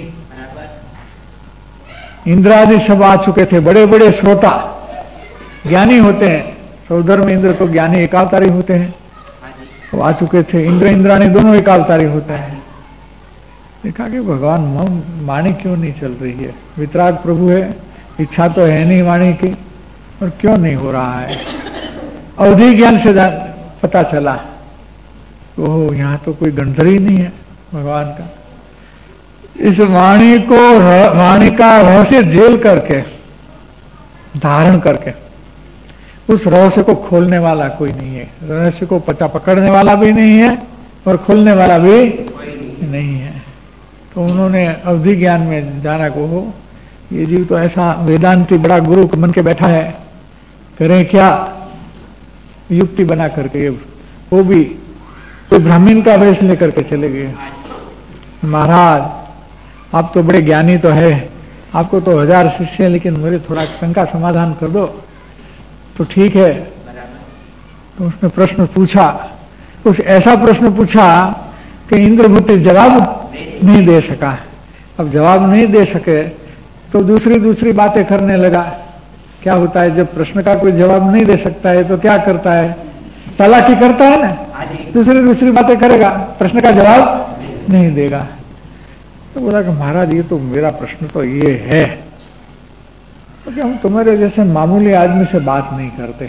इंद्र आदि सब आ चुके थे, बड़े बड़े श्रोता ज्ञानी होते हैं, सौधर में इंद्र तो ज्ञानी एकावतारी होते हैं, वो आ चुके थे। इंद्र इंद्राणी दोनों एकावतारी होते हैं। देखा कि भगवान वाणी क्यों नहीं चल रही है? वितराग प्रभु है, इच्छा तो है नहीं वाणी की, और क्यों नहीं हो रहा है? अवधि ज्ञान से पता चला, ओह यहाँ तो कोई गंधर ही नहीं है भगवान का। इस वाणी को, वाणी का रहस्य झेल करके, धारण करके, उस रहस्य को खोलने वाला कोई नहीं है। रहस्य को पचा पकड़ने वाला भी नहीं है और खोलने वाला भी नहीं है। तो उन्होंने अवधि ज्ञान में जाना को हो, ये जीव तो ऐसा वेदांती बड़ा गुरु मन के बैठा है, करें क्या? युक्ति बना करके वो भी तो ब्राह्मण का वेश लेकर के चले गए। महाराज आप तो बड़े ज्ञानी तो है, आपको तो हजार शिष्य हैं, लेकिन मेरे थोड़ा शंका समाधान कर दो। तो ठीक है। तो उसने प्रश्न पूछा, कुछ ऐसा प्रश्न पूछा कि इंद्रभूति जवाब नहीं दे सका। अब जवाब नहीं दे सके तो दूसरी दूसरी बातें करने लगा। क्या होता है जब प्रश्न का कोई जवाब नहीं दे सकता है तो क्या करता है? चालाकी करता है ना, दूसरी दूसरी बातें करेगा, प्रश्न का जवाब नहीं देगा। तो बोला कि महाराज ये तो मेरा प्रश्न तो ये है, तो क्या हम तुम्हारे जैसे मामूली आदमी से बात नहीं करते?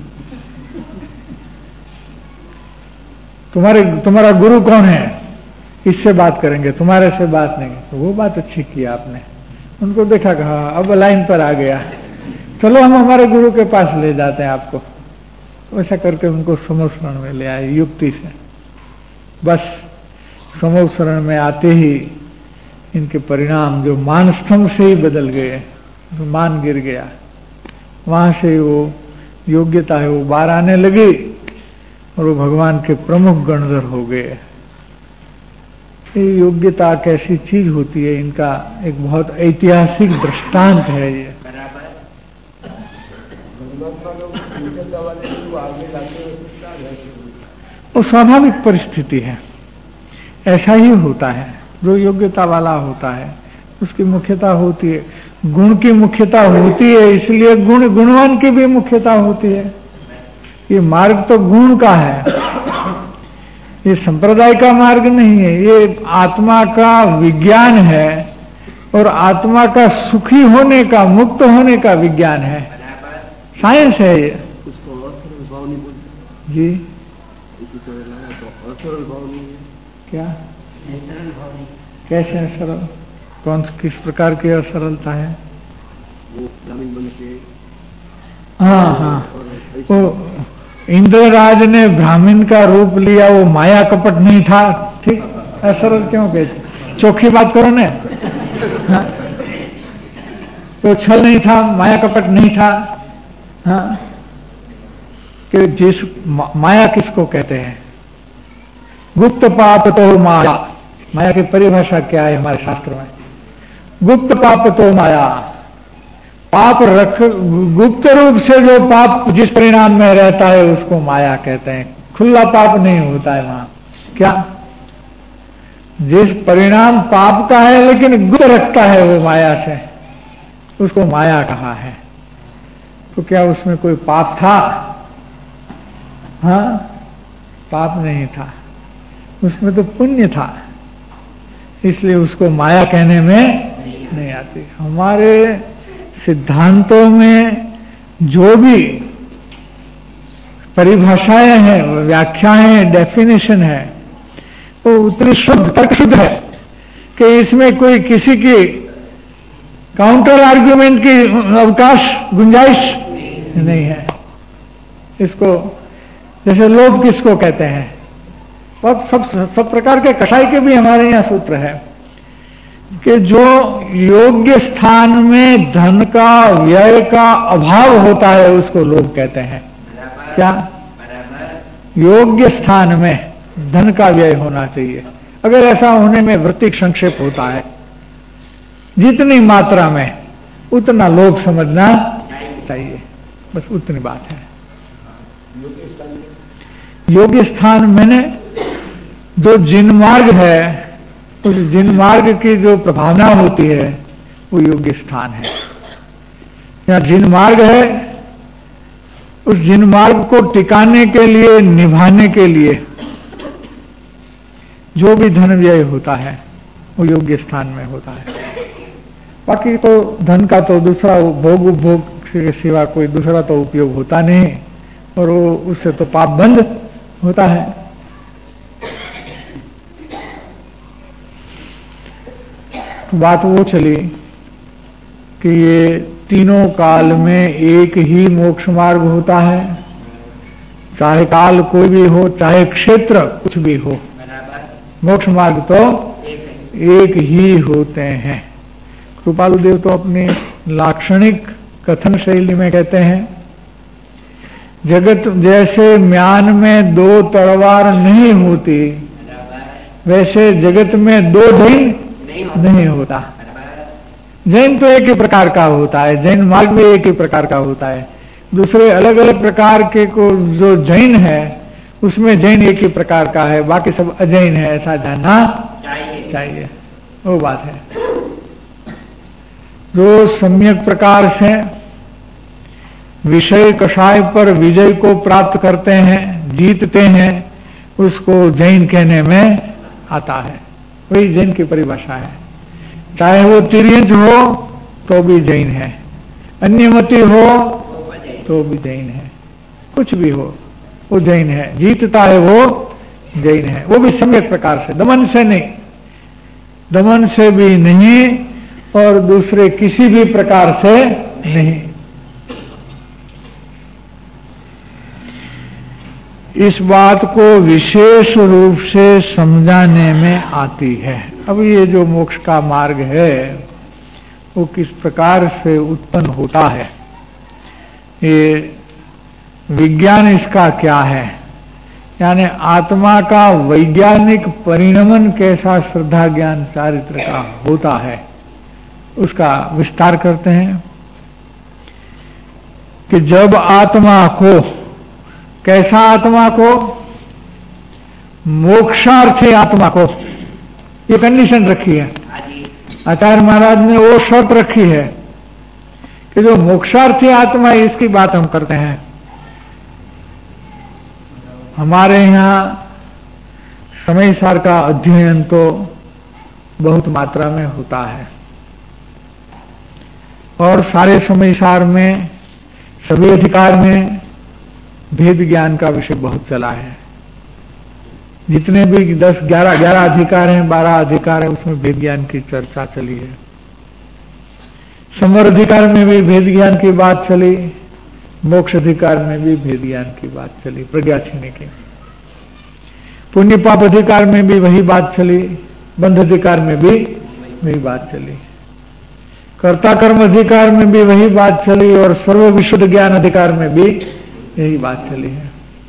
तुम्हारे तुम्हारा गुरु कौन है? इससे बात करेंगे, तुम्हारे से बात नहीं। तो वो बात अच्छी की आपने, उनको देखा कहा अब लाइन पर आ गया, चलो हम हमारे गुरु के पास ले जाते हैं आपको। वैसा करके उनको समूह शरण में ले आए युक्ति से। बस समूह शरण में आते ही इनके परिणाम जो मान स्तंभ से ही बदल गए, तो मान गिर गया, वहां से वो योग्यता है वो बाहर आने लगी और वो भगवान के प्रमुख गणधर हो गए। ये योग्यता कैसी चीज होती है, इनका एक बहुत ऐतिहासिक दृष्टांत है ये। वो स्वाभाविक परिस्थिति है, ऐसा ही होता है। जो योग्यता वाला होता है उसकी मुख्यता होती है, गुण की मुख्यता होती है, इसलिए गुण गुणवान की भी मुख्यता होती है। ये मार्ग तो गुण का है, ये संप्रदाय का मार्ग नहीं है, ये आत्मा का विज्ञान है और आत्मा का सुखी होने का, मुक्त होने का विज्ञान है, साइंस है ये। जी क्या कैसे सरल, कौन किस प्रकार की असरलता है? हाँ हाँ, वो इंद्रराज ने ब्राह्मण का रूप लिया, वो माया कपट नहीं था, ठीक? असरल क्यों कहते? चोखी बात करो ना। हाँ? वो छल नहीं था, माया कपट नहीं था। हाँ? कि जिस माया किसको कहते हैं? गुप्त पाप तो माया। माया की परिभाषा क्या है हमारे शास्त्र में? गुप्त पाप तो माया। पाप रख गुप्त रूप से जो पाप जिस परिणाम में रहता है उसको माया कहते हैं। खुला पाप नहीं होता है वहां। क्या? जिस परिणाम पाप का है लेकिन गुप्त रखता है वो माया से, उसको माया कहा है। तो क्या उसमें कोई पाप था? हाँ, पाप नहीं था, उसमें तो पुण्य था, इसलिए उसको माया कहने में नहीं आती। हमारे सिद्धांतों में जो भी परिभाषाएं हैं, व्याख्याएं, डेफिनेशन है, वो उतनी शुद्ध, तर्क शुद्ध है कि इसमें कोई किसी की काउंटर आर्ग्यूमेंट की अवकाश, गुंजाइश नहीं है। इसको जैसे लोभ किसको कहते हैं? और सब सब प्रकार के कषाय के भी हमारे यहाँ सूत्र है कि जो योग्य स्थान में धन का व्यय का अभाव होता है उसको लोभ कहते हैं। क्या? योग्य स्थान में धन का व्यय होना चाहिए। अगर ऐसा होने में वृत्तिक संक्षेप होता है, जितनी मात्रा में उतना लोभ समझना चाहिए, बस उतनी बात है। योग्य स्थान मैंने जो जिन मार्ग है, उस जिन मार्ग की जो प्रभावना होती है वो योग्य स्थान है। यहाँ जिन मार्ग है, उस जिन मार्ग को टिकाने के लिए, निभाने के लिए जो भी धन व्यय होता है वो योग्य स्थान में होता है। बाकी तो धन का तो दूसरा भोग उपभोग के सिवा कोई दूसरा तो उपयोग होता नहीं, और वो उससे तो पाप बंद होता है। तो बात वो चली कि ये तीनों काल में एक ही मोक्ष मार्ग होता है, चाहे काल कोई भी हो, चाहे क्षेत्र कुछ भी हो, मोक्ष मार्ग तो एक ही होते हैं। कृपालु देव तो अपनी लाक्षणिक कथन शैली में कहते हैं, जगत जैसे म्यान में दो तलवार नहीं होती, वैसे जगत में दो जैन नहीं होता। जैन तो एक ही प्रकार का होता है, जैन मार्ग भी एक ही प्रकार का होता है। दूसरे अलग अलग प्रकार के को जो जैन है उसमें जैन एक ही प्रकार का है, बाकी सब अजैन है, ऐसा जानना चाहिए, चाहिए। वो बात है। जो सम्यक प्रकार से विषय कषाय पर विजय को प्राप्त करते हैं, जीतते हैं, उसको जैन कहने में आता है। वही जैन की परिभाषा है। चाहे वो तिर्यंच हो तो भी जैन है, अन्यमति हो तो भी जैन है, कुछ भी हो वो जैन है। जीतता है वो जैन है, वो भी सम्यक प्रकार से, दमन से नहीं, दमन से भी नहीं और दूसरे किसी भी प्रकार से नहीं। इस बात को विशेष रूप से समझाने में आती है। अब ये जो मोक्ष का मार्ग है वो किस प्रकार से उत्पन्न होता है, ये विज्ञान इसका क्या है, यानी आत्मा का वैज्ञानिक परिणमन कैसा श्रद्धा ज्ञान चारित्र का होता है, उसका विस्तार करते हैं कि जब आत्मा को, कैसा आत्मा को, मोक्षार्थी आत्मा को, ये कंडीशन रखी है आचार्य महाराज ने, वो शर्त रखी है कि जो मोक्षार्थी आत्मा है इसकी बात हम करते हैं। हमारे यहां समय सार का अध्ययन तो बहुत मात्रा में होता है और सारे समय सार में सभी अधिकार में भेद ज्ञान का विषय बहुत चला है। जितने भी दस ग्यारह ग्यारह अधिकार हैं, बारह अधिकार है, उसमें भेद ज्ञान की चर्चा चली है। समर अधिकार में भी भेद ज्ञान की बात चली, मोक्ष अधिकार में भी भेद ज्ञान की बात चली, प्रज्ञा छीने की। पुण्य पाप अधिकार में भी वही बात चली, बंध अधिकार में भी वही बात चली, कर्ता कर्म अधिकार में भी वही बात चली और सर्व विशुद्ध ज्ञान अधिकार में भी यही बात चली है।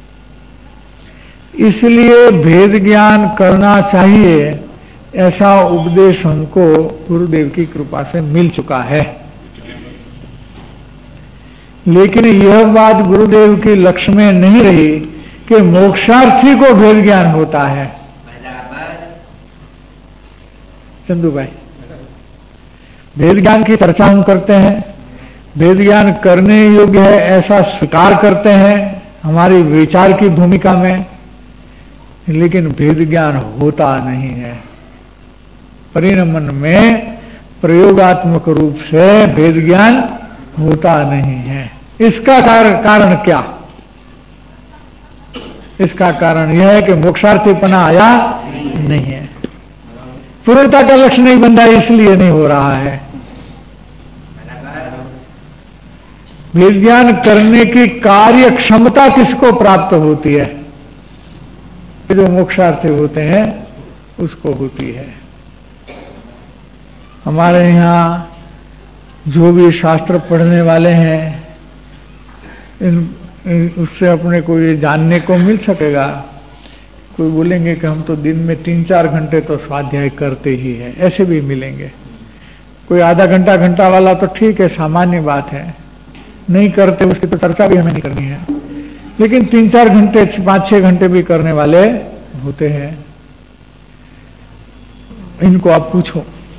इसलिए भेद ज्ञान करना चाहिए, ऐसा उपदेश हमको गुरुदेव की कृपा से मिल चुका है। लेकिन यह बात गुरुदेव के लक्ष्य में नहीं रही कि मोक्षार्थी को भेद ज्ञान होता है। चंदू भाई, भेद ज्ञान की चर्चा हम करते हैं, भेद ज्ञान करने योग्य है ऐसा स्वीकार करते हैं हमारी विचार की भूमिका में, लेकिन भेद ज्ञान होता नहीं है। परिणमन में प्रयोगात्मक रूप से भेद ज्ञान होता नहीं है। इसका कारण कारण क्या? इसका कारण यह है कि मोक्षार्थीपना आया नहीं है, पूर्णता का लक्ष्य नहीं बंधा, इसलिए नहीं हो रहा है। भेद ज्ञान करने की कार्य क्षमता किसको प्राप्त होती है? जो मोक्षार्थी होते हैं उसको होती है। हमारे यहाँ जो भी शास्त्र पढ़ने वाले हैं इन, इन उससे अपने को ये जानने को मिल सकेगा। कोई बोलेंगे कि हम तो दिन में तीन चार घंटे तो स्वाध्याय करते ही हैं, ऐसे भी मिलेंगे। कोई आधा घंटा घंटा वाला तो ठीक है, सामान्य बात है, नहीं करते उसकी तो चर्चा भी हमें नहीं करनी है। लेकिन तीन चार घंटे पांच छह घंटे भी करने वाले होते हैं। इनको आप पूछो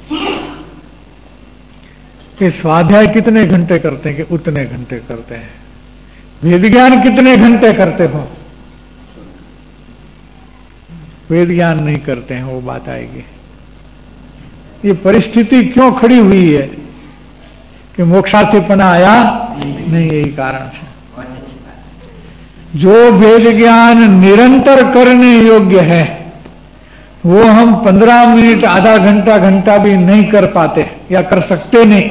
कि स्वाध्याय कितने घंटे करते हैं, कि उतने घंटे करते हैं। वेद ज्ञान कितने घंटे करते हो? वेद ज्ञान नहीं करते हैं, वो बात आएगी। ये परिस्थिति क्यों खड़ी हुई है कि मोक्षार्थीपना आया नहीं? यही कारण से जो वेद ज्ञान निरंतर करने योग्य है वो हम पंद्रह मिनट आधा घंटा घंटा भी नहीं कर पाते, या कर सकते नहीं,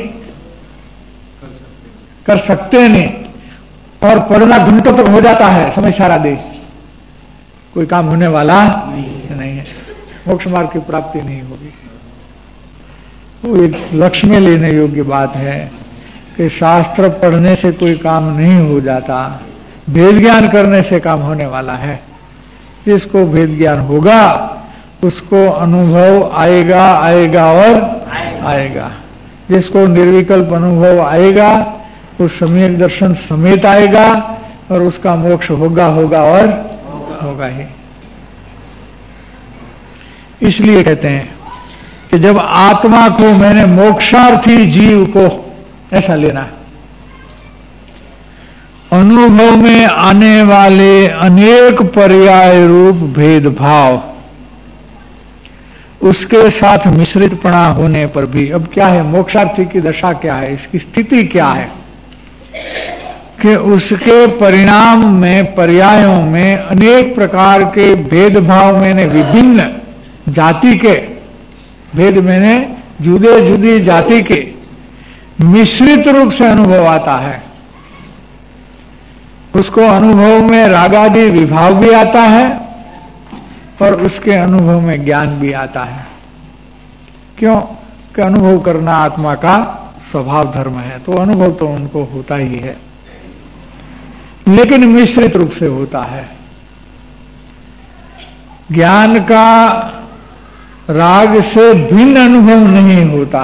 कर सकते नहीं। और पढ़ना घंटों तक हो जाता है, समय सारा दे, कोई काम होने वाला नहीं है, मोक्ष मार्ग की प्राप्ति नहीं होगी। वो एक लक्ष्य में लेने योग्य बात है कि शास्त्र पढ़ने से कोई काम नहीं हो जाता, भेद ज्ञान करने से काम होने वाला है। जिसको भेद ज्ञान होगा उसको अनुभव आएगा आएगा और आएगा। जिसको निर्विकल्प अनुभव आएगा वो सम्यक दर्शन समेत आएगा और उसका मोक्ष होगा होगा और होगा ही। इसलिए कहते हैं कि जब आत्मा को, मैंने मोक्षार्थी जीव को ऐसा लेना है, अनुभव में आने वाले अनेक पर्याय रूप भेदभाव, उसके साथ मिश्रितपना होने पर भी, अब क्या है मोक्षार्थी की दशा, क्या है इसकी स्थिति, क्या है कि उसके परिणाम में, पर्यायों में अनेक प्रकार के भेदभाव, मैंने विभिन्न जाति के भेद, मैंने जुदे जुदी जाति के मिश्रित रूप से अनुभव आता है। उसको अनुभव में रागादि विभाव भी आता है और उसके अनुभव में ज्ञान भी आता है। क्यों कि अनुभव करना आत्मा का स्वभाव धर्म है, तो अनुभव तो उनको होता ही है, लेकिन मिश्रित रूप से होता है। ज्ञान का राग से भिन्न अनुभव नहीं होता,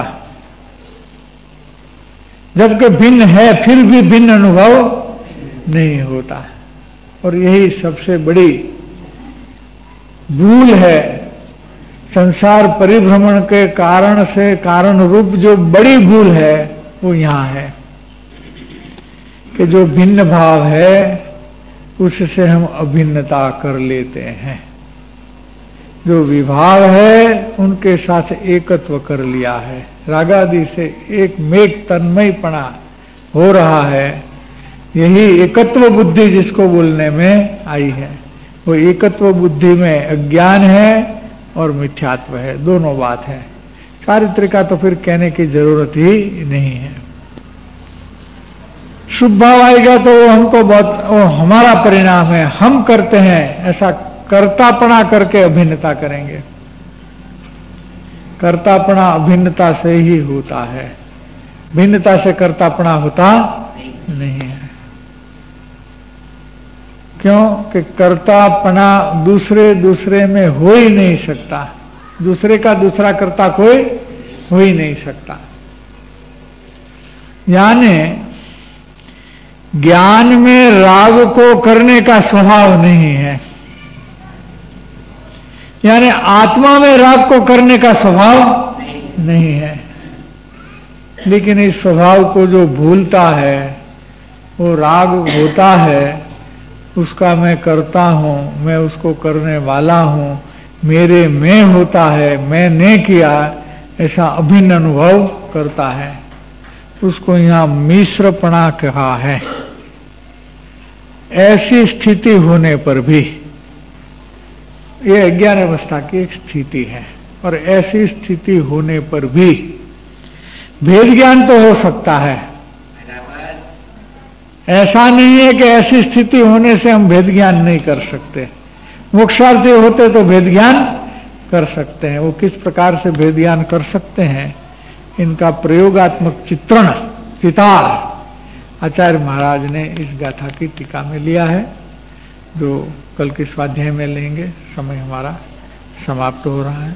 जबकि भिन्न है फिर भी भिन्न अनुभव नहीं होता। और यही सबसे बड़ी भूल है। संसार परिभ्रमण के कारण से कारण रूप जो बड़ी भूल है वो यहां है कि जो भिन्न भाव है उससे हम अभिन्नता कर लेते हैं, जो विभाव है उनके साथ एकत्व कर लिया है, रागादि से एक मेघ तन्मयपना हो रहा है। यही एकत्व बुद्धि जिसको बोलने में आई है, वो एकत्व बुद्धि में अज्ञान है और मिथ्यात्व है, दोनों बात है। चारित्र का तो फिर कहने की जरूरत ही नहीं है। शुभ भाव आएगा तो वो हमको बहुत, वो हमारा परिणाम है, हम करते हैं, ऐसा कर्तापना करके अभिन्नता करेंगे। कर्तापना अभिन्नता से ही होता है, भिन्नता से कर्तापना होता नहीं है। क्यों कि कर्तापना दूसरे दूसरे में हो ही नहीं सकता, दूसरे का दूसरा कर्ता कोई हो ही नहीं सकता। यानी ज्ञान में राग को करने का स्वभाव नहीं है, यानी आत्मा में राग को करने का स्वभाव नहीं है, लेकिन इस स्वभाव को जो भूलता है, वो राग होता है, उसका मैं करता हूं, मैं उसको करने वाला हूं, मेरे में होता है, मैंने किया, ऐसा अभिन्न अनुभव करता है, उसको यहां मिश्रपणा कहा है। ऐसी स्थिति होने पर भी, यह अज्ञान अवस्था की एक स्थिति है, और ऐसी स्थिति होने पर भी भेद ज्ञान तो हो सकता है। ऐसा नहीं है कि ऐसी स्थिति होने से हम भेद ज्ञान नहीं कर सकते। मोक्षार्थी होते तो भेद ज्ञान कर सकते हैं। वो किस प्रकार से भेद ज्ञान कर सकते हैं, इनका प्रयोगात्मक चित्रण, चितार आचार्य महाराज ने इस गाथा की टीका में लिया है, जो कल के स्वाध्याय में लेंगे। समय हमारा समाप्त हो रहा है।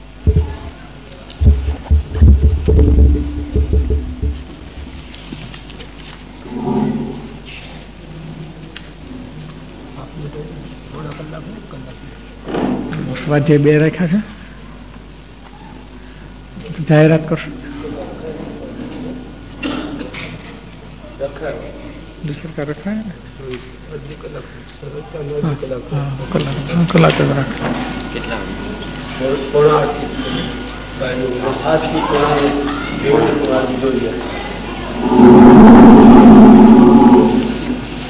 स्वाध्याय બે રાખ્યા છે, જાહેરાત કરશો? दूसरे का रखा है ना, कलाक रखा।